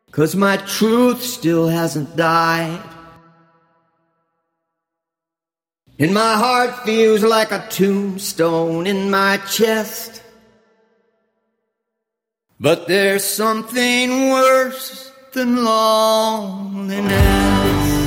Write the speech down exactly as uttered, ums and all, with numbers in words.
'cause my truth still hasn't died. And my heart feels like a tombstone in my chest. But there's something worse than loneliness.